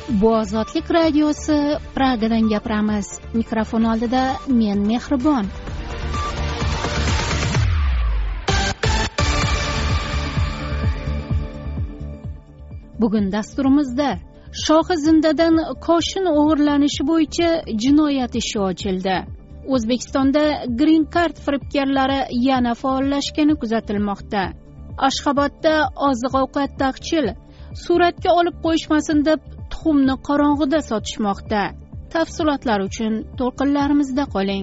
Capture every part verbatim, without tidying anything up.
Bu Ozodlik radiosi, Pragadan gapiramiz. Mikrofon oldida men Mehribon. Bugun dasturimizda Shohi zindadan koshin o'g'irlanishi bo'yicha jinoyat ishi ochildi. O'zbekistonda Green Card firibgarlari yana faollashgani kuzatilmoqda. Ashxobodda oziq-ovqat taqchil suratga olib qo'yishmasin deb tuxumni qorong'ida sotishmoqda. Tafsilotlar uchun to'lqinlarimizda qoling.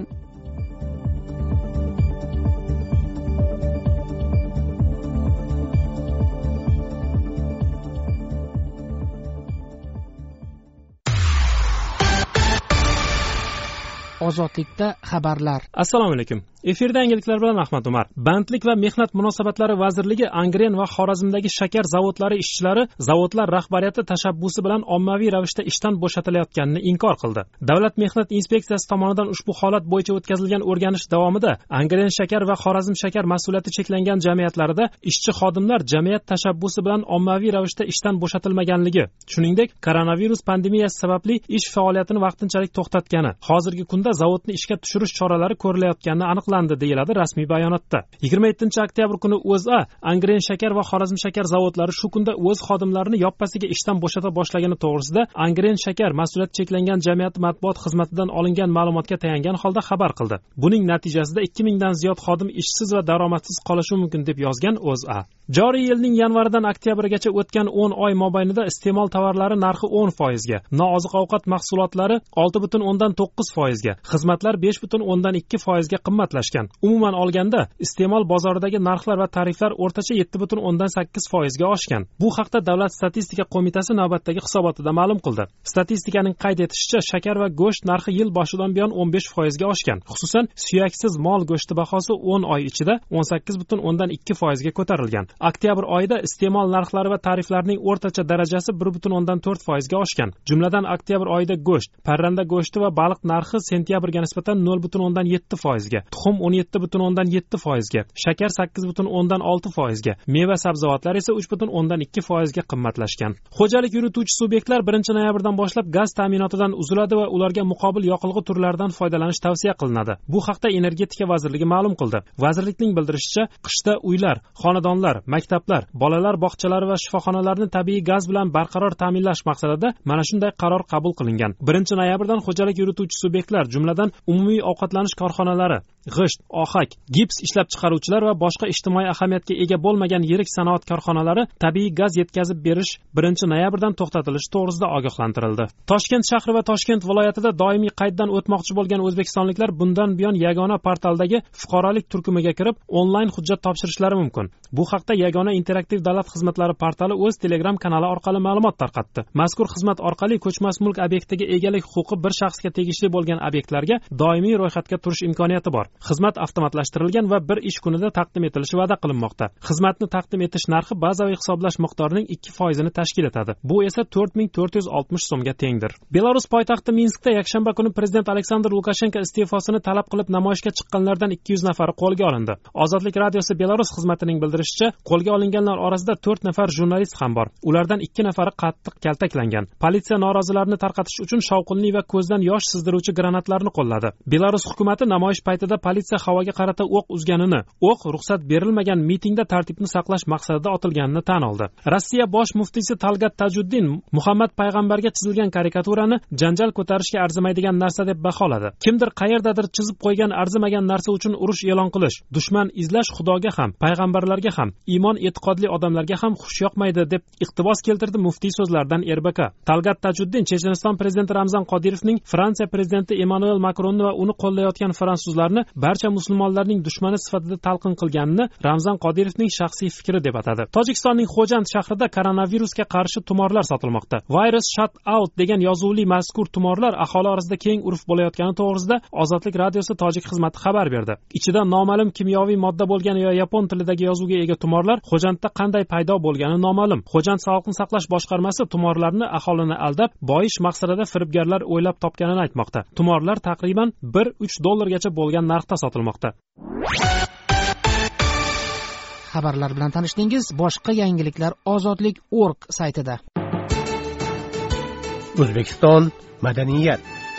Ozodlikda xabarlar. Assalomu alaykum. Efirda yangiliklar bilan Ahmad Umar. Bandlik va mehnat munosabatlari vazirligi Angren va Xorazmdagi shakar zavodlari ishchilari zavodlar rahbariyati tashabbusi bilan ommaviy ravishda ishdan bo'shatilayotganini inkor qildi. Davlat mehnat inspeksiyasi tomonidan ushbu holat bo'yicha o'tkazilgan o'rganish davomida Angren shakar va Xorazm shakar mas'uliyati cheklangan jamiyatlarida ishchi xodimlar jamiyat tashabbusi bilan ommaviy ravishda ishdan bo'shatilmaganligi, shuningdek, koronavirus pandemiyasi sababli ish faoliyatini vaqtinchalik to'xtatgani, hozirgi kunda zavodni ishga tushirish choralari ko'rilayotgani aniqlandi, deyiladi rasmiy bayonotda. yigirma yettinchi oktyabr kuni O'zA Angren shakar va Xorazm shakar zavodlari shu kunda o'z xodimlarini yoppasiga ishdan bo'shata boshlagani to'g'risida Angren shakar mas'uliyati cheklangan jamiyati matbuot xizmatidan olingan ma'lumotga tayangan holda xabar qildi. Buning natijasida ikki mingdan ziyod xodim ishsiz va daromadsiz qolishi mumkin deb yozgan O'zA. Joriy yilning yanvaridan oktyabrgacha o'tgan o'n oy mobaynida iste'mol tovarlari narxi o'n foizga, nooziq-ovqat mahsulotlari olti butun o'ndan to'qqiz foizga, xizmatlar besh butun o'ndan ikki foizga qimmatlashgan. Umuman olganda, iste'mol bozoridagi narxlar va tariflar o'rtacha yetti butun o'ndan sakkiz foizga oshgan. Bu haqda Davlat statistika qo'mitasi navbatdagi hisobotida ma'lum qildi. Statistikaning qayd etishicha, shakar va go'sht narxi yil boshidan buyon o'n besh foizga oshgan. Xususan, suyaksiz mol go'shti bahosi o'n oy ichida o'n sakkiz butun o'ndan ikki foizga ko'tarilgan. Oktyabr oyida iste'mol narxlari va tariflarning o'rtacha darajasi bir butun o'ndan to'rt foizga oshgan. Jumladan, oktyabr oyida go'sht, parranda go'shti va baliq narxi sentyabrga nisbatan nol butun o'ndan yetti foizga, tuxum o'n yetti butun o'ndan yetti foizga, shakar sakkiz butun o'ndan olti foizga, meva sabzavotlar esa uch butun o'ndan ikki foizga qimmatlashgan. Xo'jalik yurituvchi subyektlar birinchi noyabrdan boshlab gaz ta'minotidan uziladi va ularga muqobil yoqilg'i turlaridan foydalanish tavsiya qilinadi. Bu haqda Energetika vazirligi ma'lum qildi. Vazirlikning bildirishicha, qishda uylar, xonadonlar, maktablar, bolalar bog'chalari va shifoxonalarni tabiiy gaz bilan barqaror ta'minlash maqsadida mana shunday qaror qabul qilingan. birinchi noyabrdan xo'jalik yurituvchi subyektlar, jumladan umumiy ovqatlanish korxonalari, g'isht, ohak, gips ishlab chiqaruvchilar va boshqa ijtimoiy ahamiyatga ega bo'lmagan yirik sanoat korxonalari tabiiy gaz yetkazib berish birinchi noyabrdan to'xtatilishi to'g'risida ogohlantirildi. Toshkent shahri va Toshkent viloyatida doimiy qayddan o'tmoqchi bo'lgan o'zbekistonliklar bundan buyon yagona portaldagi fuqarolik turkumiga kirib, onlayn hujjat topshirishlari mumkin. Bu haqda Yagona interaktiv davlat xizmatlari portali o'z Telegram kanali orqali ma'lumot tarqatdi. Mazkur xizmat orqali ko'chmas mulk obyektiga egalik huquqi bir shaxsga tegishli bo'lgan obyektlarga doimiy ro'yxatga turish imkoniyati bor. Xizmat avtomatlashtirilgan va bir ish kunida taqdim etilishi va'da qilinmoqda. Xizmatni taqdim etish narxi bazaviy hisoblash miqdorining ikki foizini tashkil etadi. Bu esa to'rt ming to'rt yuz oltmish so'mga tengdir. Belarus poytaxti Minskda yakshanba kuni prezident Aleksandr Lukashenko iste'fosini talab qilib namoyishga chiqqanlardan ikki yuz nafari qo'lga olindi. Ozodlik radiosi Belarus xizmatining bildirishicha, qo'lga olinganlar orasida to'rt nafar jurnalist ham bor. Ulardan ikki nafari qattiq kaltaklangan. Politsiya norozilarni tarqatish uchun shovqinli va ko'zdan yosh sizdiruvchi granatlarni qo'lladi. Belarus hukumati namoyish paytida politsiya havoga qarata o'q uzganini, o'q ruxsat berilmagan mitingda tartibni saqlash maqsadida otilganini tan oldi. Rossiya bosh muftiysi Talgat Tajuddin Muhammad payg'ambarga chizilgan karikaturani janjal ko'tarishga arzimaydigan narsa deb baholadi. Kimdir qayerdadir chizib qo'ygan arzimagan narsa uchun urush e'lon qilish, dushman izlash Xudoga ham, payg'ambarlarga ham, iymon e'tiqodli odamlarga ham xush yoqmaydi deb iqtibos keltirdi muftiy so'zlaridan Erbaka. Talgat Tajuddin Checheniston prezidenti Ramzan Qodirovning Fransiya prezidenti Emmanuel Makronni va uni qo'llayotgan fransuzlarni barcha musulmonlarning dushmani sifatida talqin qilganini Ramzan Qodirovning shaxsiy fikri deb atadi. Tojikistonning Xo'jand shahrida koronavirusga qarshi tumorlar sotilmoqda. Virus shut out degan yozuvli mazkur tumorlar aholi orasida keng urf bo'layotgani to'g'risida Ozodlik radiosi tojik xizmati xabar berdi. Ichida noma'lum kimyoviy modda bo'lgan va yapon tilidagi yozuvga ega tumorlar Xo'jandda qanday paydo bo'lgani noma'lum. Xo'jand sog'liqni saqlash boshqarmasi tumorlarni aholini aldab, boyish maqsadida firibgarlar o'ylab topganini aytmoqda. Tumorlar taqriban bir uch dollargacha bo'lgan narxda sotilmoqda. Xabarlar bilan tanishdingiz. Boshqa yangiliklar ozodlik точка org saytida. O'zbekiston madaniyat.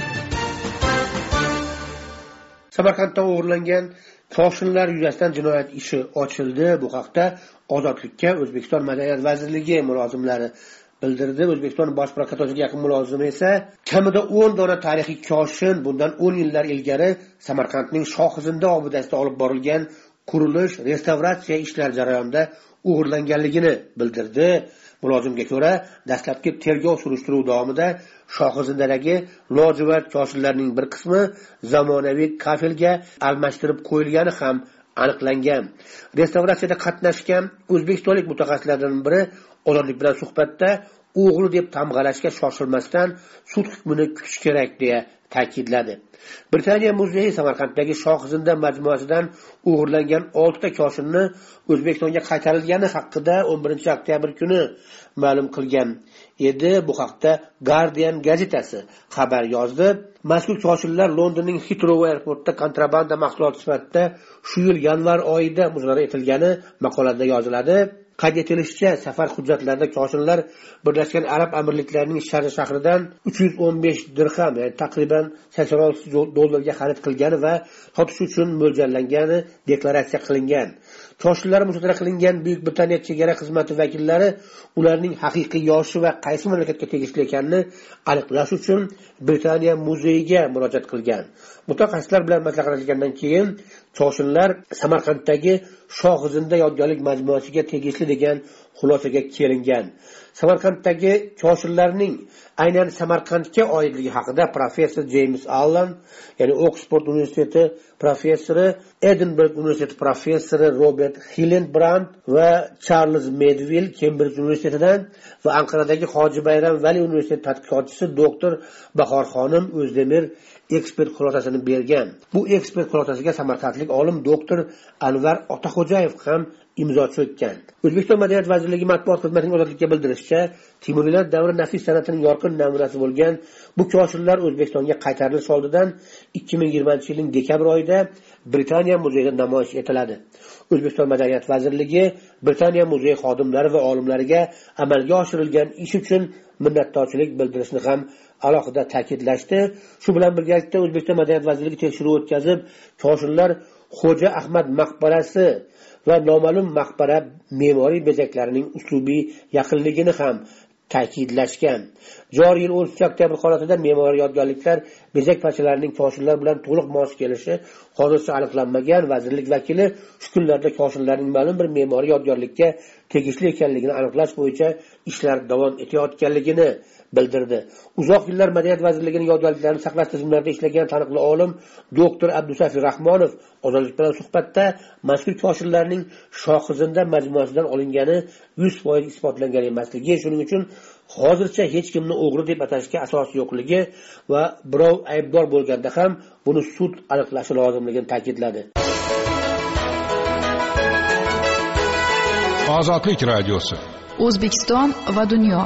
Samarqandda o'g'irlangan koshinlar yuzasidan jinoyat ishi ochildi. Bu haqda Ozodlikka O'zbekiston Madaniyat vazirligi mulozimlari bildirdi. O'zbekiston bosh prokuraturasiga yaqin mulozimi esa kamida o'n dona tarixiy koshin bundan o'n yillar ilgari Samarqandning Shohizinda obidasida olib borilgan qurilish, restavratsiya ishlari jarayonida o'g'irlanganligini bildirdi. Mulozimga ko'ra, dastlabki tergov surishtiruv davomida Shohizindadagi lojivard koshinlarning bir qismi zamonaviy kafelga almashtirib qo'yilgani ham aniqlangan. Restavratsiyada qatnashgan o'zbekistonlik mutaxassislardan biri Ozodlik bilan suhbatda o'g'li deb tamg'alashga shoshilmasdan sud hukmini kutish kerak deya ta'kidladi. Britaniya muzeyi Samarqanddagi Shohizinda majmuasidan o'g'irlangan olti ta koshinni O'zbekistonga qaytarilgani haqida o'n birinchi oktyabr kuni ma'lum qilgan edi. Bu haqda Guardian gazetasi xabar yozdi. Mazkur koshinlar Londonning Heathrow aeroportida kontrabanda mahsuloti sifatida shu yil yanvar oyida muzokara etilgani maqolada yoziladi. Qayd etilishicha, safar hujjatlarida koshinlar Birlashgan Arab Amirliklarining Sharja shahridan uch yuz o'n besh dirham, ya'ni taqriban sakson olti dollarga xarid qilgani va sotish uchun mo'ljallangani deklaratsiya qilingan. Koshinlar musodara qilingan Buyuk Britaniya chegara xizmati vakillari ularning haqiqiy yoshi va qaysi mamlakatga tegishli ekanini aniqlash uchun Britaniya muzeyiga murojaat qilgan. Mutaxassislar bilan maslahatlashgandan keyin koshinlar Samarqanddagi Shohizinda yodgorlik majmuasiga tegishli degan xulosaga kelingan. Samarqanddagi koshinlarning aynan Samarqandga oidligi haqida professor James Allan, ya'ni Oxford universiteti professori, Edinburgh universiteti professori Robert Hillenbrand va Charles Medville Cambridge universitetidan va Anqaradagi Hoji Bayram Vali universiteti tadqiqotchisi doktor Bahorxonim O'zdemir ekspert xulosasini bergan. Bu ekspert xulosasiga samarqandlik olim doktor Anvar Otaxo'jayev ham imzo chekkan. O'zbekiston Madaniyat vazirligi matbuot xizmatining Ozodlikka bildirishicha, Timuriylar davri nafis san'atining yorqin namunasi bo'lgan bu koshinlar O'zbekistonga qaytarilish oldidan ikki ming yigirmanchi yilning dekabr oyida Britaniya muzeyida namoyish etiladi. O'zbekiston Madaniyat vazirligi Britaniya muzeyi xodimlari va olimlariga amalga oshirilgan ish uchun minnatdorchilik bildirishni ham alohida ta'kidlashdi. Shu bilan birgalikda O'zbekiston Madaniyat vazirligi tekshiruv o'tkazib, koshinlar Xo'ja Ahmad maqbarasi va noma'lum maqbara me'moriy bezaklarining uslubiy yaqinligini ham ta'kidlashgan. Joriy yil o'ninchi oktyabr holatida me'moriy yodgorliklar bezak parchalarining koshinlar bilan to'liq mos kelishi hozircha aniqlanmagan. Vazirlik vakili shu kunlarda koshinlarning ma'lum bir me'moriy yodgorlikka tegishli ekanligini aniqlash bo'yicha ishlar davom etayotganligini bildirdi. Uzoq yillar Madaniyat vazirligining yodgorliklarini saqlash tizimlarida ishlagan taniqli olim doktor Abdusafi Rahmonov Ozodlik bilan suhbatda mazkur koshinlarning Shohizinda majmuasidan olingani yuz foiz isbotlangan emasligi, shuning uchun hozircha hech kimni o'g'ri deb atashga asos yo'qligi va birov aybdor bo'lganda ham buni sud aniqlashi lozimligini ta'kidladi. Ozodlik radiosi. O'zbekiston va dunyo.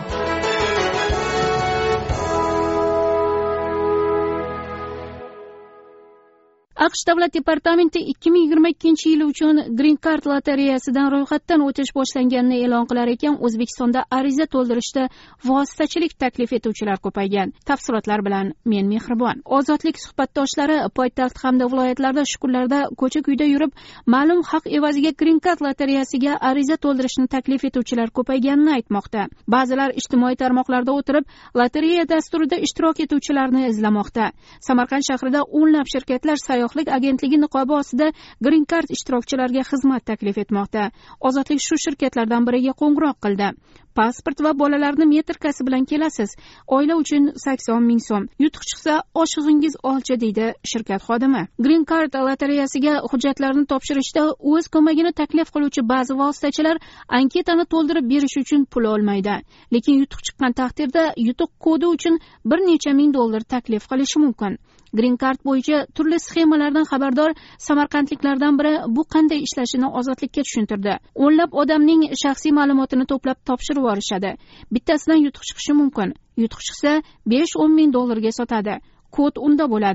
AQSh Davlat departamenti ikki ming yigirma ikkinchi yil uchun Green Card lotereyasidan ro'yxatdan o'tish boshlanganini e'lon qilar ekan, O'zbekistonda ariza to'ldirishda vositachilik taklif etuvchilar ko'paygan. Tafsilotlar bilan men Mehribon. Ozodlik suhbatdoshlari poytaxt hamda viloyatlarda shu kunlarda ko'cha-kuyda yurib, ma'lum haq evaziga Green Card lotereyasiga ariza to'ldirishni taklif etuvchilar ko'payganini aytmoqda. Ba'zilar ijtimoiy tarmoqlarda o'tirib, lotereya dasturida ishtirok etuvchilarni izlamoqda. Samarqand shahrida o'nlab shirkatlar sayyohlik agentligi niqobi ostida Green Card ishtirokchilariga xizmat taklif etmoqda. Ozodlik shu shirkatlardan biriga qo'ng'iroq qildi. Pasport va bolalarni metrkasi bilan kelasiz. Oila uchun sakson ming so'm. Yutuq chiqsa oshig'ingiz olcha, deydi shirkat xodimi. Green Card lotereyasiga hujjatlarni topshirishda o'z ko'magini taklif qiluvchi ba'zi vositachilar anketani to'ldirib berish uchun pul olmaydi. Lekin yutuq chiqqan taqdirda yutuq kodi uchun bir necha ming dollar taklif qilishi mumkin. Green Card bo'yicha turli sxemalardan xabardor samarqandliklardan biri bu qanday ishlashini Ozodlikka tushuntirdi. O'nlab odamning shaxsiy ma'lumotini to'plab topshirib yuborishadi. Bittasidan yutuq chiqishi mumkin. Yutuq chiqsa besh o'n ming dollarga sotadi. Kod unda bo'ladi.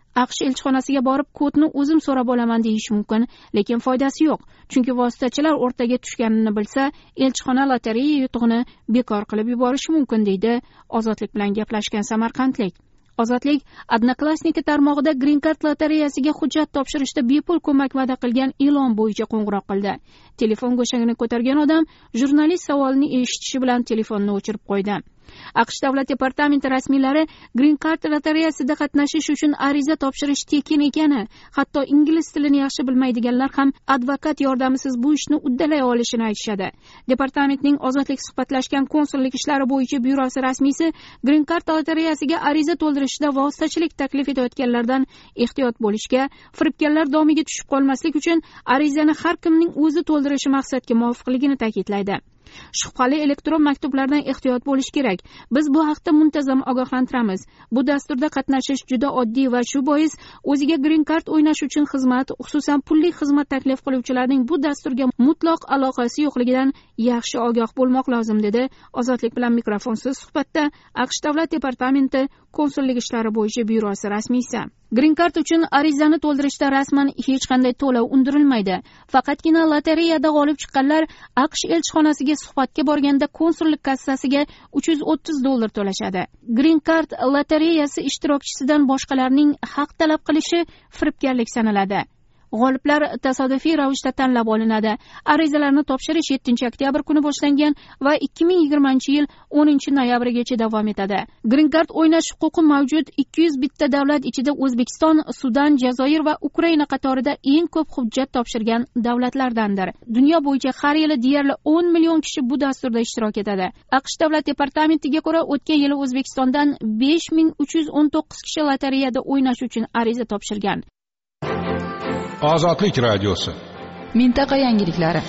aqsh elchixonasiga borib kodni o'zim so'rab olaman deyish mumkin, lekin foydasi yo'q, chunki vositachilar o'rtaga tushganini bilsa elchixona lotereya yutug'ini bekor qilib yuborishi mumkin, deydi Ozodlik bilan gaplashgan samarqandlik. Ozodlik Odnoklassniki tarmog'ida Green Card lotereyasiga hujjat topshirishda bepul ko'mak va'da qilgan e'lon bo'yicha qo'ng'iroq qildi. Telefon go'shagini ko'targan odam jurnalist savolini eshitishi bilan telefonni o'chirib qo'ydi. aqsh davlat departamenti rasmiylari Green Card lotereyasida qatnashish uchun ariza topshirish tekin ekani, hatto ingliz tilini yaxshi bilmaydiganlar ham advokat yordamisiz bu ishni uddalay olishini aytishadi. Departamentning Ozodlik suhbatlashgan konsullik ishlari bo'yicha byurosi rasmiysi Green Card lotereyasiga ariza to'ldirishda vositachilik taklif etayotganlardan ehtiyot bo'lishga, firibgarlar domiga tushib qolmaslik uchun arizani har kimning o'zi to'ldirishi maqsadga muvofiqligini ta'kidlaydi. Shubhali elektron maktublardan ehtiyot bo'lish kerak. Biz bu haqda muntazam ogohlantiramiz. Bu dasturda qatnashish juda oddiy va shu bois o'ziga Green Card o'ynash uchun xizmat, xususan pulli xizmat taklif qiluvchilarning bu dasturga mutlaq aloqasi yo'qligidan yaxshi ogoh bo'lmoq lozim, dedi Ozodlik bilan mikrofonsiz suhbatda aqsh davlat departamenti konsullik ishlari bo'yicha byurosi rasmiysi. Green Card uchun arizani to'ldirishda rasman hech qanday to'lov undirilmaydi. Faqatgina lotereyada g'olib chiqqanlar aqsh elchixonasiga suhbatga borganda konsullik kassasiga uch yuz o'ttiz dollar to'lashadi. Green Card lotereyasi ishtirokchisidan boshqalarning haq talab qilishi firibgarlik sanaladi. G'oliblar tasodifiy ravishda tanlab olinadi. Arizalarni topshirish yettinchi oktyabr kuni boshlangan va ikki ming yigirmanchi yil o'ninchi noyabrgacha davom etadi. Green Card o'ynash huquqi mavjud ikki yuz bitta davlat ichida O'zbekiston, Sudan, Jazoir va Ukraina qatorida eng ko'p hujjat topshirgan davlatlardandir. Dunyo bo'yicha har yili deyarli o'n million kishi bu dasturda ishtirok etadi. aqsh davlat departamentiga ko'ra, o'tgan yili O'zbekistondan besh ming uch yuz o'n to'qqiz kishi lotereyada o'ynash uchun ariza topshirgan. Ozodlik radiosi. Mintaqa yangiliklari.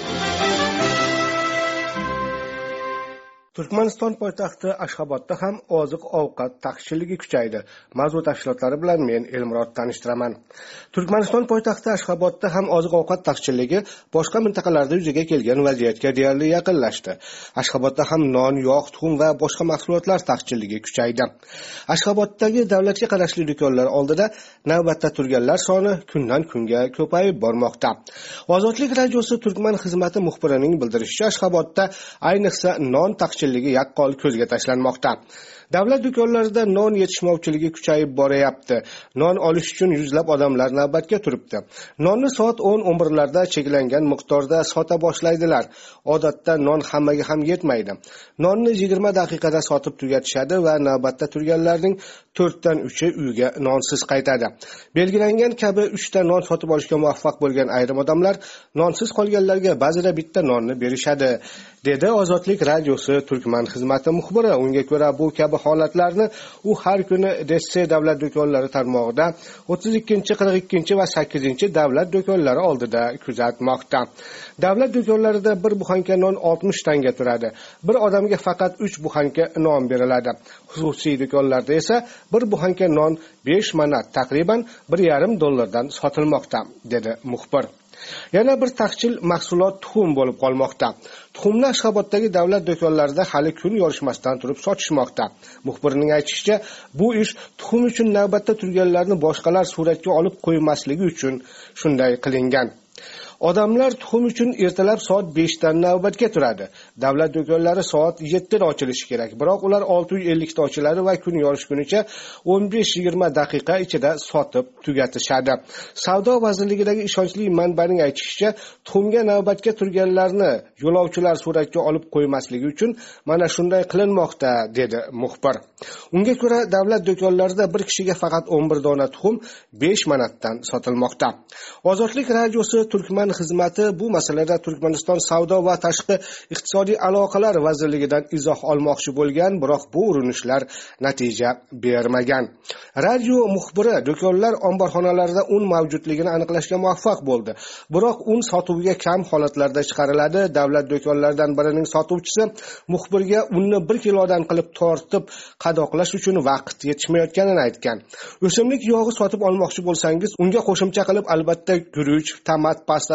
Turkmaniston poytaxti Ashxobodda ham oziq-ovqat taqchilligi kuchaydi. Mavzu tafsilotlari bilan men Elmurod tanishtiraman. Turkmaniston poytaxti Ashxobodda ham oziq-ovqat taqchilligi boshqa mintaqalarda yuzaga kelgan vaziyatga deyarli yaqinlashdi. Ashxobodda ham non, yog', tuxum va boshqa mahsulotlar taqchilligi kuchaydi. Ashxoboddagi davlatga qarashli do'konlar oldida navbatda turganlar soni kundan kunga ko'payib bormoqda. Ozodlik radiosi Turkman xizmati muxbirining bildirishicha, Ashxobodda ayniqsa non taqchilligi yaqqol ko'zga tashlanmoqda. Davlat do'konlarida non yetishmovchiligi kuchayib boryapti. Non olish uchun yuzlab odamlar navbatga turibdi. Nonni soat o'n o'n birlarda cheklangan miqdorda sota boshlaydilar. Odatda non hammaga ham yetmaydi. Nonni yigirma daqiqada sotib tugatishadi va navbatda turganlarning to'rtdan uchi uyga nonsiz qaytadi. Belgilangan kabi uchta non sotib olishga muvaffaq bo'lgan ayrim odamlar nonsiz qolganlarga ba'zida bitta nonni berishadi, dedi Ozodlik radiosi Turkman xizmati muxbiri. Unga ko'ra, bu kabi holatlarni u har kuni Desse davlat do'konlari tarmog'ida o'ttiz ikkinchi, qirq ikkinchi va sakkizinchi davlat do'konlari oldida kuzatmoqda. Davlat do'konlarida bir buxanka non oltmish tanga turadi. Bir odamga faqat uch buxanka non beriladi. Xususiy do'konlarda esa bir buxanka non besh manat, taqriban bir yarim dollardan sotilmoqda, dedi muxbir. Yana bir taqchil mahsulot tuxum bo'lib qolmoqda. Tuxumni Ashxoboddagi davlat do'konlarida hali kun yorishmasdan turib sotishmoqda. Muxbirning aytishicha, bu ish tuxum uchun navbatda turganlarni boshqalar suratga olib qo'ymasligi uchun shunday qilingan. Odamlar tuxum uchun ertalab soat beshdan navbatga turadi. Davlat do'konlari soat yettida ochilishi kerak, biroq ular olti ellik da ochiladi va kun yorishgunicha o'n besh yigirma daqiqa ichida sotib tugatishadi. Savdo vazirligidagi ishonchli manbaning aytishicha, tuxumga navbatga turganlarni yo'lovchilar suratga olib qo'ymasligi uchun mana shunday qilinmoqda, dedi muxbir. Unga ko'ra, davlat do'konlarida bir kishiga faqat o'n bir dona tuxum besh manatdan sotilmoqda. Ozodlik radiosi Turkman xizmati bu masalada Turkmaniston savdo va tashqi iqtisodiy aloqalar vazirligidan izoh olmoqchi bo'lgan, biroq bu urinishlar natija bermagan. Radio muxbiri do'konlar omborxonalarida un mavjudligini aniqlashga muvaffaq bo'ldi. Biroq un sotuvga kam holatlarda chiqariladi. Davlat do'konlaridan birining sotuvchisi muxbirga unni bir kilodan qilib tortib qadoqlash uchun vaqt yetishmayotganini aytgan. O'simlik yog'i sotib olmoqchi bo'lsangiz, unga qo'shimcha qilib albatta guruch, tomat pastasi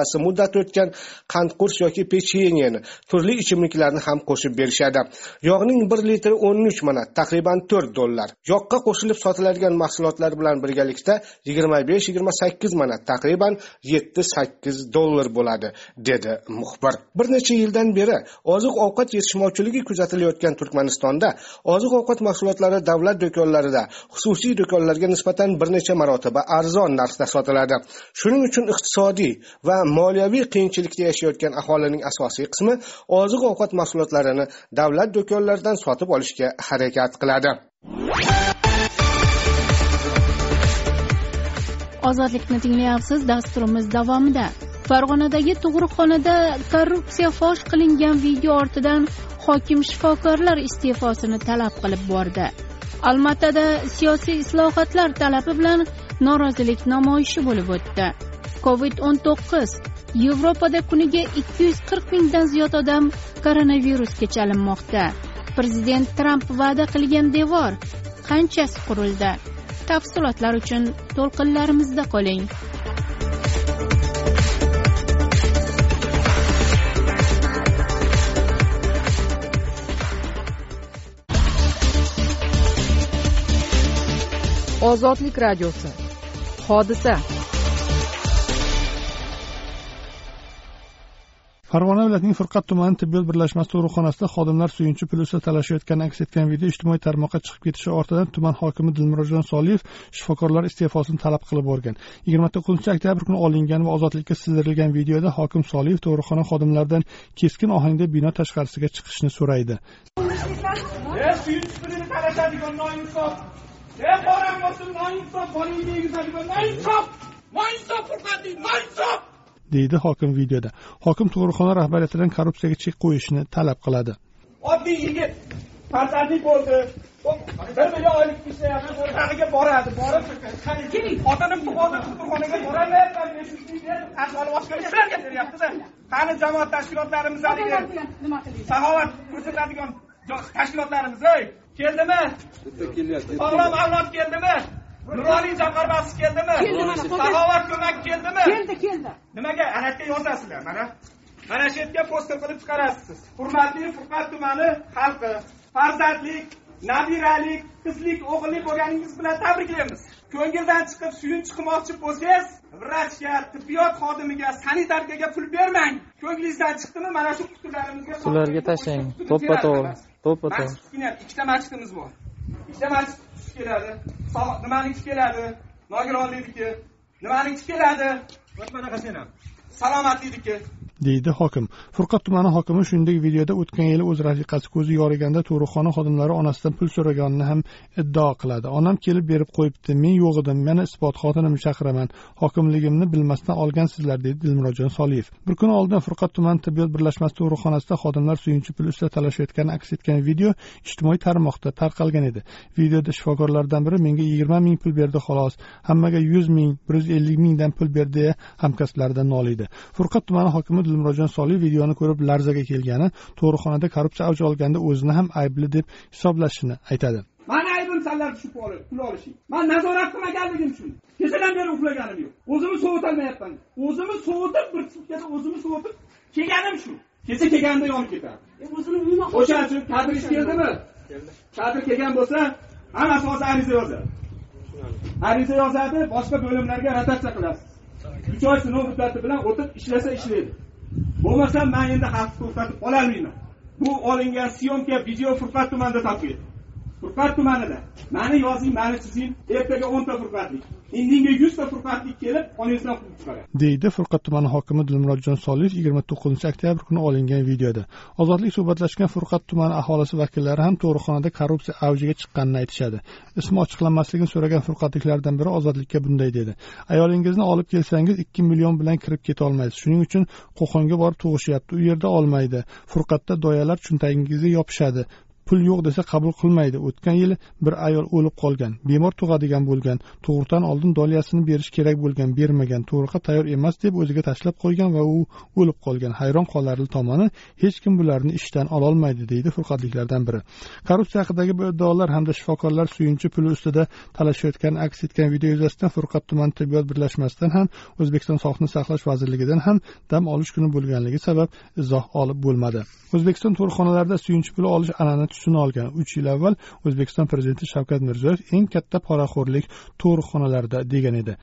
mevasi, muddati o'tgan qandqurs yoki pechenyeni, turli ichimliklarni ham qo'shib berishadi. Yog'ning bir litri o'n uch manat, taqriban to'rt dollar. Yog'ga qo'shilib sotiladigan mahsulotlar bilan birgalikda yigirma besh yigirma sakkiz manat, taqriban yetti sakkiz dollar bo'ladi, dedi muxbir. Bir necha yildan beri oziq-ovqat yetishmovchiligi kuzatilayotgan Turkmanistonda oziq-ovqat mahsulotlari davlat do'konlarida xususiy do'konlarga nisbatan bir necha marotaba arzon narxda sotiladi. Shuning uchun iqtisodiy va moliyaviy qiyinchilikda yashayotgan aholining asosiy qismi oziq-ovqat mahsulotlarini davlat do'konlaridan sotib olishga harakat qiladi. Ozodlikni tinglayapsiz. Dasturimiz davomida Farg'onadagi tug'ruqxonada korrupsiya fosh qilingan video ortidan hokim shifokorlar iste'fosini talab qilib bordi. Almatada siyosiy islohotlar talabi bilan norozilik namoyishi bo'lib o'tdi. covid o'n to'qqiz Yevropada kuniga ikki yuz qirq mingdan ziyod odam koronavirusga chalinmoqda. Prezident Tramp va'da qilgan devor qanchasi qurildi? Tafsilotlar uchun to'lqinlarimizda qoling. Ozodlik radiosi. Hodisa. Farg'ona viloyatining Furqat tumani tibbiyot birlashmasi tug'ruqxonasida xodimlar suyunchi pul ustida talashayotgani aks etgan video ijtimoiy tarmoqqa chiqib ketishi ortidan tuman hokimi Dilmurodjon Soliyev shifokorlar iste'fosini talab qilib borgan. yigirma to'qqizinchi oktyabr kuni olingan va ozodlikka sizdirilgan videoda hokim Soliyev tug'ruqxona xodimlaridan keskin ohangda bino tashqarisiga chiqishni so'raydi. deydi hokim videoda. Hokim tug'ruqxona rahbariyatidan korrupsiyaga chek qo'yishni talab qiladi. Oddiy yigit farzandli bo'ldi. bir million oylik ishlayapti, o'rtag'iga boradi, borib keling, otanim tug'ildi, tug'ruqxonaga boraveradi, ahvoli boshqa ishlarga beryapti-da. Qani jamoat tashkilotlarimizdagi nima qilaylik? Saxovat ko'rsatadigan tashkilotlarimiz, ey, keldimi? Sog'lom avlod keldimi? Nuroniy jamg'armasi keldimi? Saxovat ko'mak keldimi? Keldi, keldi. Nimaga arakka yozasizlar? Mana mana shu yerga poster qilib chiqarasiz. Hurmatli Furqat tumani xalqi, farzandlik, nabiralik, qizlik, o'g'illik bo'lganingiz bilan tabriklaymiz. Ko'ngildan chiqib suyunchi qilmoqchi bo'lsangiz, vrachga, tibbiyot xodimiga, sanitarkaga pul bermang. Ko'nglingizdan chiqdimi? Mana shu qutularimizga ularga tashlang. To'ppa-to'g'ri. To'ppa-to'g'ri. Ikkita masjidimiz bor. Ikkita masjid keladi. Nimaniki keladi? Nogironlikniki. Nimaniki keladi? Mana sen ham. Salomatlikniki. deydi hokim. Furqat tumani hokimi shuningdek videoda o'tgan yili o'z rafiqasi ko'zi yoriganda tug'ruqxona xodimlari onasidan pul so'raganini ham iddao qiladi. Onam kelib berib qo'yibdi, men yo'q edim, meni isbot xotinimni chaqiraman, hokimligimni bilmasdan olgansizlar, dedi Dilmurodjon Soliyev. Bir kun oldin Furqat tumani tibbiyot birlashmasi tug'ruqxonasida xodimlar suyunchi pul ustida talashayotgani aks etgan video ijtimoiy tarmoqda tarqalgan edi. Videoda shifokorlardan biri menga yigirma ming pul berdi xolos, hammaga yuz ming, bir yuz ellik mingdan pul berdi deya hamkasblaridan noliydi. Furqat tumani hokimi Dilmurodjon Soliyev videoni ko'rib larzaga kelgani, tug'ruqxonada korrupsiya avj olganda o'zini ham aybli deb hisoblashini aytadi. Mana aybim sanlar tushib qolib, pul olishing. Men nazorat qilmaganligim uchun. Kechadan beri uxlaganim yo'q. O'zimni sovutolmayapman. O'zimni sovutib, bir sutkada o'zimni sovutib kelganim shu. Kecha kelganda yonib ketadi. E o'zini umuman o'sha uchun kadr keldimi? Keldi. Kadr kelgan bo'lsa, hammasi hozir ariza yozadi. Ariza yozadi, boshqa bo'limlarga rotatsiya qilasiz. uch oy sinov muddati bilan o'tib ishlasa ishlaydi. Bo'lmasa men endi xavfni to'xtatib ololmayman. Bu olingan syomka video Furqat tumanida topildi. Furqat tumanida. Meni yozing, meni chizing, ertaga o'n ta furqatlik. Indinga yuz ta furqatlik kelib, qoningizdan qilib chiqaradi. deydi Furqat tumani hokimi Dilmurodjon Soliyev yigirma to'qqizinchi oktyabr kuni olingan videoda. Ozodlik suhbatlashgan Furqat tumani aholisi vakillari ham tug'ruqxonada korrupsiya avjiga chiqqanini aytishadi. Ismi ochiqlanmasligini so'ragan furqatliklardan biri Ozodlikka bunday dedi: "Ayolingizni olib kelsangiz ikki million bilan kirib keta olmaysiz. Shuning uchun Qo'qonga borib tug'ishyapti. U yerda olmaydi. Furqatda doyalar cho'ntagingizga yopishadi. pul yo'q desa qabul qilmaydi. O'tgan yili bir ayol o'lib qolgan, bemor tug'adigan bo'lgan, tug'ruqdan oldin doliyasini berish kerak bo'lgan, bermagan, tug'ruqqa tayyor emas deb o'ziga tashlab qo'ygan va u o'lib qolgan. Hayron qolarli tomoni, hech kim bularni ishdan ololmaydi, deydi furqatliklardan biri. Korrupsiya haqidagi bu iddaolar hamda shifokorlar suyunchi puli ustida talashayotgani aks etgan video yuzasidan Furqat tuman tibbiyot birlashmasidan ham O'zbekiston Sog'liqni saqlash vazirligidan ham dam olish kuni bo'lganligi sabab izoh olib bo'lmadi. O'zbekiston tug'ruqxonalarida suyunchi puli olish an'ana tusini olgan. uch yil avval O'zbekiston prezidenti Shavkat Mirziyoyev eng katta poraxo'rlik tug'ruqxonalarida degan edi.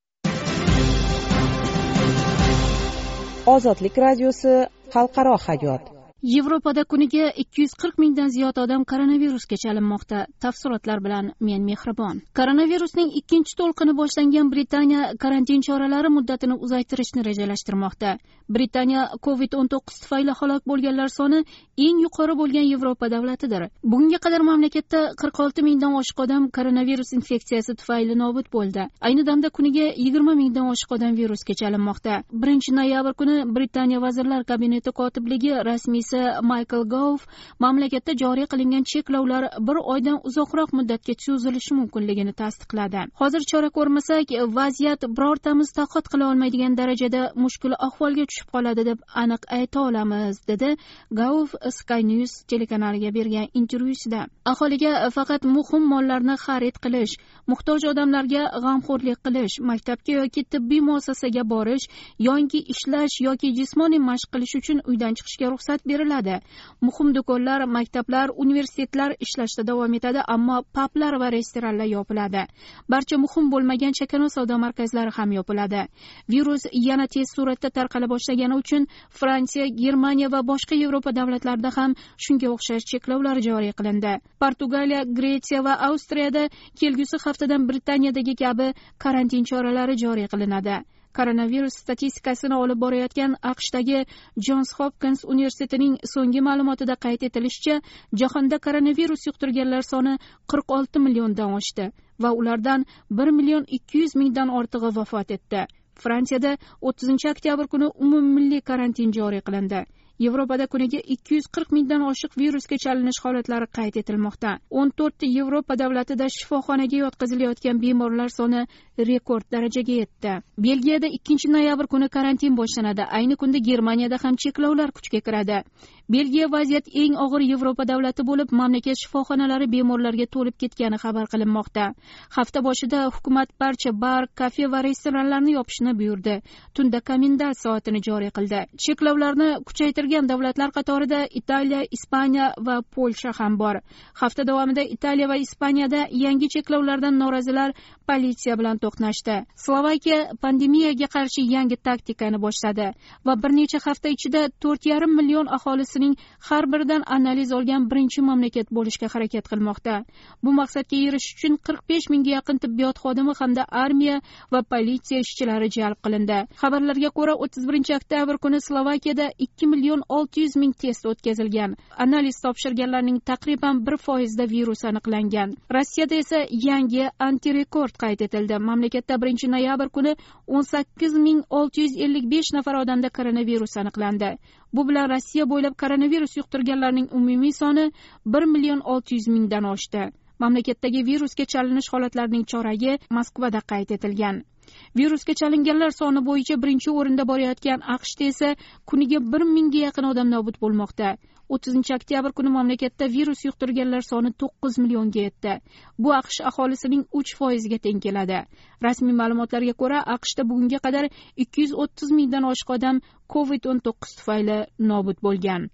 Ozodlik radiosi xalqaro hayot. Yevropada kuniga ikki yuz qirq mingdan ziyod odam koronavirusga chalinmoqda. Tafsilotlar bilan men Mehribon. Koronavirusning ikkinchi to'lqini boshlangan Britaniya karantin choralari muddatini uzaytirishni rejalashtirmoqda. Britaniya covid o'n to'qqiz tufayli halok bo'lganlar soni eng yuqori bo'lgan Yevropa davlatidir. Bunga qadar mamlakatda qirq olti mingdan oshiq odam koronavirus infeksiyasi tufayli nobud bo'ldi. Ayni damda kuniga yigirma mingdan oshiq odam virusga chalinmoqda. birinchi noyabr kuni Britaniya vazirlar kabineti kotibligi rasmiy Michael Gove mamlakatda joriy qilingan cheklovlar bir oydan uzoqroq muddatga cho'zilishi mumkinligini tasdiqladi. Hozir chora ko'rmasak, vaziyat birortamiz toqat qila olmaydigan darajada mushkul ahvolga tushib qoladi deb aniq ayta olamiz, dedi Gove Sky News telekanaliga bergan intervyusida. Aholiga faqat muhim mollarni xarid qilish, muhtoj odamlarga g'amxo'rlik qilish, maktabga yoki tibbiy muassasaga borish, yoki ishlash yoki jismoniy mashq qilish uchun uydan chiqishga ruxsat beriladi. Muhim do'konlar, maktablar, universitetlar ishlashda davom etadi, ammo publar va restoranlar yopiladi. Barcha muhim bo'lmagan chakana savdo markazlari ham yopiladi. Virus yana tez suratda tarqala boshlagani uchun Fransiya, Germaniya va boshqa Yevropa davlatlarida ham shunga o'xshash cheklovlar joriy qilindi. Portugaliya, Gretsiya va Avstriyada kelgusi haftadan Britaniyadagi kabi karantin choralari joriy qilinadi. Koronavirus statistikasini olib borayotgan AQShdagi Johns Hopkins universitetining so'nggi ma'lumotida qayd etilishicha, jahonda koronavirus yuqtirganlar soni qirq olti milliondan oshdi va ulardan bir million ikki yuz mingdan ortig'i vafot etdi. Fransiyada o'ttizinchi oktyabr kuni umummilliy karantin joriy qilindi. Yevropada kuniga ikki yuz qirq mingdan oshiq virusga chalinish holatlari qayd etilmoqda. o'n to'rtta Yevropa davlatida shifoxonaga yotqizilayotgan bemorlar soni rekord darajaga yetdi. Belgiyada ikkinchi noyabr kuni karantin boshlanadi. Ayni kunda Germaniyada ham cheklovlar kuchga kiradi. Belgiya vaziyat eng og'ir Yevropa davlati bo'lib, mamlakat shifoxonalari bemorlarga to'lib ketgani xabar qilinmoqda. Hafta boshida hukumat barcha bar, kafe va restoranlarni yopishni buyurdi. Tunda komendant soatini joriy qildi. Cheklovlarni kuchaytirgan davlatlar qatorida Italiya, Ispaniya va Polsha ham bor. Hafta davomida Italiya va Ispaniyada yangi cheklovlardan norozilar politsiya bilan to'qnashdi. Slovakiya pandemiyaga qarshi yangi taktikani boshladi va bir necha hafta ichida to'rt yarim million aholisining har biridan analiz olgan birinchi mamlakat bo'lishga harakat qilmoqda. Bu maqsadga erishish uchun qirq besh mingga yaqin tibbiyot xodimi hamda armiya va politsiya ishchilari jalb qilindi. Xabarlarga ko'ra, o'ttiz birinchi oktyabr kuni Slovakiyada ikki million olti yuz ming test o'tkazilgan. Analiz topshirganlarning taqriban bir foizda virus aniqlangan. Rossiyada esa yangi antirekord qayd etildi. Mamlakatda birinchi noyabr kuni o'n sakkiz ming olti yuz ellik besh nafar odamda koronavirus aniqlandi. Bu bilan Rossiya bo'ylab koronavirus yuqtirganlarning umumiy soni bir million olti yuz mingdan oshdi. Mamlakatdagi virusga chalinish holatlarining choragi Moskvada qayd etilgan. Virusga chalinganlar soni bo'yicha birinchi o'rinda borayotgan AQShda esa kuniga bir mingga yaqin odam nobud bo'lmoqda. o'ttizinchi oktyabr kuni mamlakatda virus yuqtirganlar soni to'qqiz millionga yetdi. Bu AQSh aholisining uch foiziga teng keladi. Rasmiy ma'lumotlarga ko'ra, AQShda bugunga qadar ikki yuz o'ttiz mingdan oshiq odam covid o'n to'qqiz tufayli nobud bo'lgan.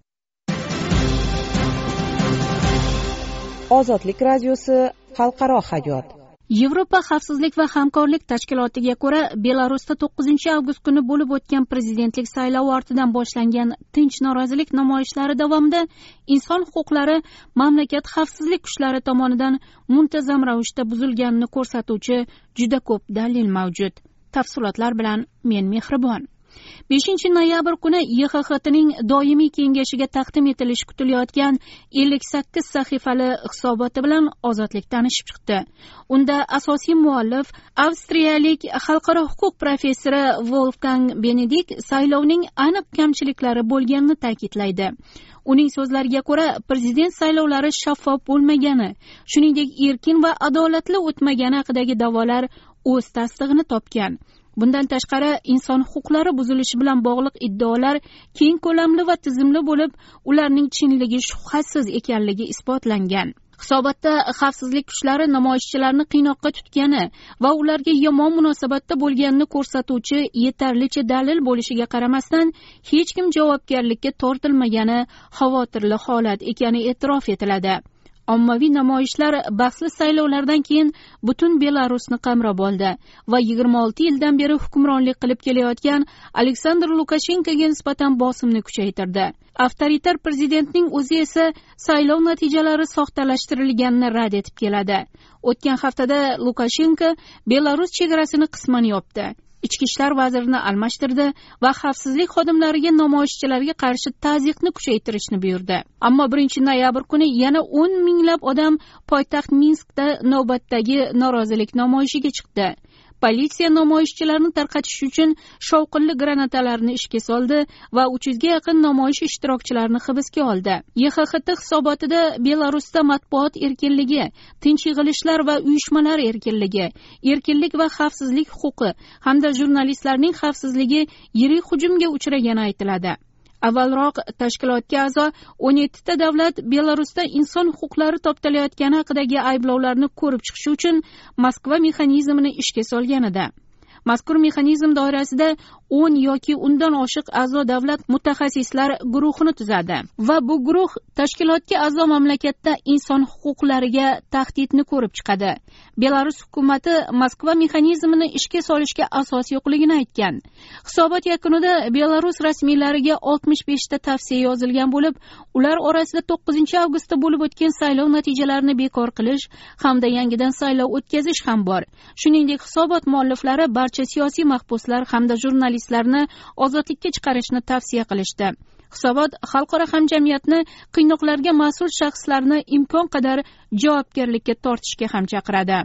Ozodlik radiosi xalqaro hayot. Yevropa xavfsizlik va hamkorlik tashkilotiga ko'ra, Belarusda to'qqizinchi avgust kuni bo'lib o'tgan prezidentlik saylovi ortidan boshlangan tinch norozilik namoyishlari davomida inson huquqlari mamlakat xavfsizlik kuchlari tomonidan muntazam ravishda buzilganini ko'rsatuvchi juda ko'p dalil mavjud. Tafsilotlar bilan men Mehribon. beshinchi noyabr kuni Y X X Tning doimiy kengashiga taqdim etilishi kutilayotgan ellik sakkiz sahifali hisoboti bilan Ozodlik tanishib chiqdi. Unda asosiy muallif avstriyalik xalqaro huquq professori Wolfgang Benedikt saylovning aniq kamchiliklari bo'lganini ta'kidlaydi. Uning so'zlariga ko'ra, prezident saylovlari shaffof bo'lmagani, shuningdek erkin va adolatli o'tmagani haqidagi da'volar o'z tasdig'ini topgan. Bundan tashqari, inson huquqlari buzilishi bilan bog'liq iddaolar keng ko'lamli va tizimli bo'lib, ularning chinligi shubhasiz ekanligi isbotlangan. Hisobotda xavfsizlik kuchlari namoyishchilarni qiynoqqa tutgani va ularga yomon munosabatda bo'lganini ko'rsatuvchi yetarlicha dalil bo'lishiga qaramasdan, hech kim javobgarlikka tortilmagani xavotirli holat ekani e'tirof etiladi. Ommaviy namoyishlar bahsli saylovlardan keyin butun Belarusni qamrab oldi va yigirma olti yildan beri hukmronlik qilib kelayotgan Aleksandr Lukashenkoga nisbatan bosimni kuchaytirdi. Avtoritar prezidentning o'zi esa saylov natijalari soxtalashtirilganini rad etib keladi. O'tgan haftada Lukashenko Belarus chegarasini qisman yopdi. Ichki ishlar vazirini almashtirdi va xavfsizlik xodimlariga namoyishchilarga qarshi ta'ziqni kuchaytirishni buyurdi. Ammo birinchi noyabr kuni yana o'n minglab odam poytaxt Minskda navbatdagi norozilik namoyishiga chiqdi. Politsiya namoyishchilarni tarqatish uchun shovqinli granatalarni ishga soldi va uch yuzga yaqin namoyish ishtirokchilarini hibsga oldi. Y X X T hisobotida Belarusda matbuot erkinligi, tinch yig'ilishlar va uyushmalar erkinligi, erkinlik va xavfsizlik huquqi hamda jurnalistlarning xavfsizligi yirik hujumga uchragani aytiladi. Avvalroq tashkilotga a'zo o'n yetti ta davlat Belarusda inson huquqlari toptalayotgani haqidagi ayblovlarni ko'rib chiqish uchun Moskva mexanizmini ishga solgan edi. Mazkur mexanizm doirasida o'n yoki undan oshiq a'zo davlat mutaxassislar guruhini tuzadi va bu guruh tashkilotga a'zo mamlakatda inson huquqlariga tahdidni ko'rib chiqadi. Belarus hukumati Moskva mexanizmini ishga solishga asos yo'qligini aytgan. Hisobot yakunida Belarus rasmiylariga oltmish besh ta tavsiya yozilgan bo'lib, ular orasida to'qqizinchi avgustda bo'lib o'tgan saylov natijalarini bekor qilish hamda yangidan saylov o'tkazish ham bor. Shuningdek, hisobot mualliflari barcha siyosiy mahbuslar hamda jurnalistlarni ozodlikka chiqarishni tavsiya qilishdi. Hisobot xalqaro hamjamiyatni qiynoqlarga mas'ul shaxslarni imkon qadar javobgarlikka tortishga ham chaqiradi.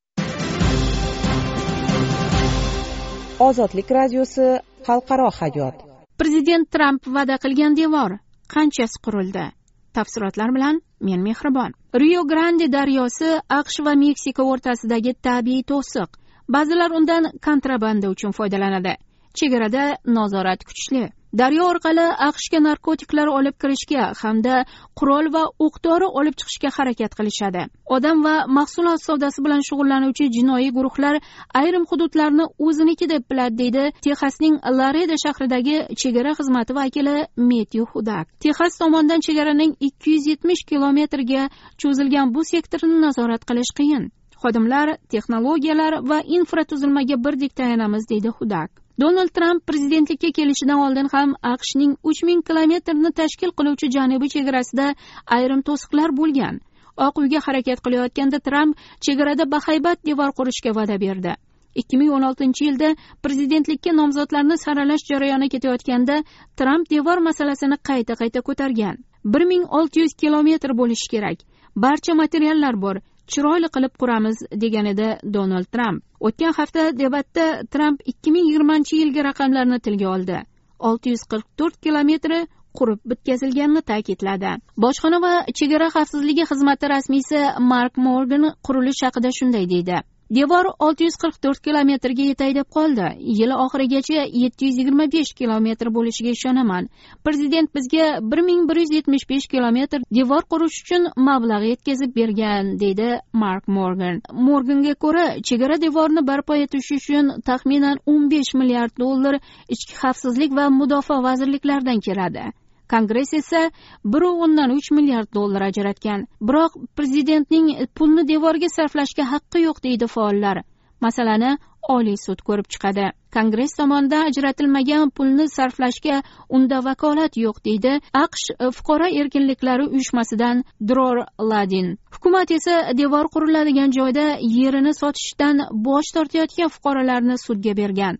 Ozodlik radiosi xalqaro hayot. Prezident Tramp va'da qilgan devor qanchasi qurildi? Tafsilotlar bilan men Mehribon. Rio Grande daryosi AQSh va Meksika o'rtasidagi tabiiy to'siq. Ba'zilar undan kontrabanda uchun foydalanadi. Chegarada nazorat kuchli. Daryo orqali AQShga narkotiklar olib kirishga hamda qurol va o'q-dori olib chiqishga harakat qilishadi. Odam va mahsulot savdosi bilan shug'ullanuvchi jinoiy guruhlar ayrim hududlarni o'ziniki deb biladi, deydi Texasning Laredo shahridagi chegara xizmati vakili Matthew Hudak. Texas tomonidan chegaraning ikki yuz yetmish kilometrga cho'zilgan bu sektorni nazorat qilish qiyin. Xodimlar, texnologiyalar va infratuzilmaga birdek tayanamiz, deydi Hudak. Donald Tramp prezidentlikka kelishidan oldin ham AQShning uch ming kilometrni tashkil qiluvchi janubiy chegarasida ayrim to'siqlar bo'lgan. Oq uyga harakat qilayotganda Tramp chegarada bahaybat devor qurishga va'da berdi. ikki ming o'n oltinchi yilda prezidentlikka nomzodlarni saralash jarayoni ketayotganda Tramp devor masalasini qayta-qayta ko'targan. bir ming olti yuz kilometr bo'lishi kerak. Barcha materiallar bor. Chiroyli qilib quramiz, degan edi Donald Tramp. O'tgan hafta debatda Tramp ikki ming yigirmanchi yilgi raqamlarni tilga oldi. olti yuz qirq to'rt kilometri qurib bitkazilganini ta'kidladi. Bojxona va chegara xavfsizligi xizmati rasmiysi Mark Morgan qurilish haqida shunday deydi. Devor olti yuz qirq to'rt kilometrga yetay deb qoldi. Yil oxirigacha yetti yuz yigirma besh kilometr bo'lishiga ishonaman. Prezident bizga bir ming bir yuz yetmish besh kilometr devor qurish uchun mablag' yetkazib bergan, deydi Mark Morgan. Morganga ko'ra, chegara devorni barpo etish uchun taxminan o'n besh milliard dollar ichki xavfsizlik va mudofaa vazirliklaridan keladi. Kongress esa bir o'ndan uch milliard dollar ajratgan. Biroq prezidentning pulni devorga sarflashga haqqi yo'q, deydi faollar. Masalani Oliy sud ko'rib chiqadi. Kongress tomonidan ajratilmagan pulni sarflashga unda vakolat yo'q, deydi AQSh fuqaro erkinliklari uyushmasidan Dror Ladin. Hukumat esa devor quriladigan joyda yerini sotishdan bosh tortayotgan fuqarolarni sudga bergan.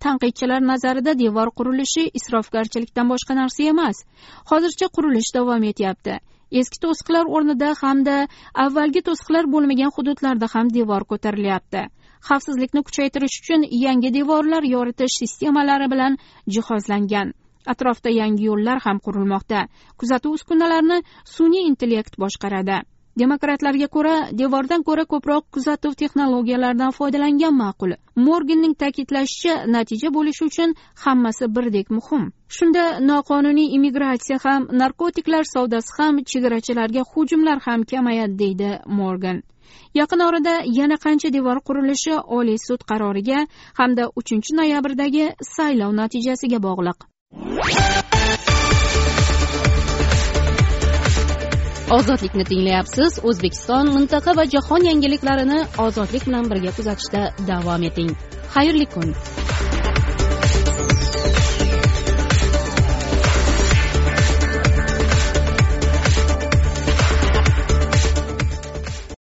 tanqidchilar nazarida devor qurilishi isrofgarchilikdan boshqa narsa emas. Hozircha qurilish davom etyapti. Eski to'siqlar o'rnida hamda avvalgi to'siqlar bo'lmagan hududlarda ham devor ko'tarilyapti. Xavfsizlikni kuchaytirish uchun yangi devorlar yoritish sistemalari bilan jihozlangan. Atrofda yangi yo'llar ham qurilmoqda. Kuzatuv uskunalarini sun'iy intellekt boshqaradi. Demokratlarga ko'ra, devordan ko'ra ko'proq kuzatuv texnologiyalaridan foydalangan ma'qul. Morganning ta'kidlashicha, natija bo'lishi uchun hammasi birdek muhim. Shunda noqonuniy immigratsiya ham, narkotiklar savdosi ham, chegarachilarga hujumlar ham kamayadi, deydi Morgan. Yaqin orada yana qancha devor qurilishi Oliy sud qaroriga hamda uchinchi noyabrdagi saylov natijasiga bog'liq. Ozodlikni tinglayapsiz. O'zbekiston, mintaqa va jahon yangiliklarini ozodlik bilan birga kuzatishda davom eting. Xayrli kun.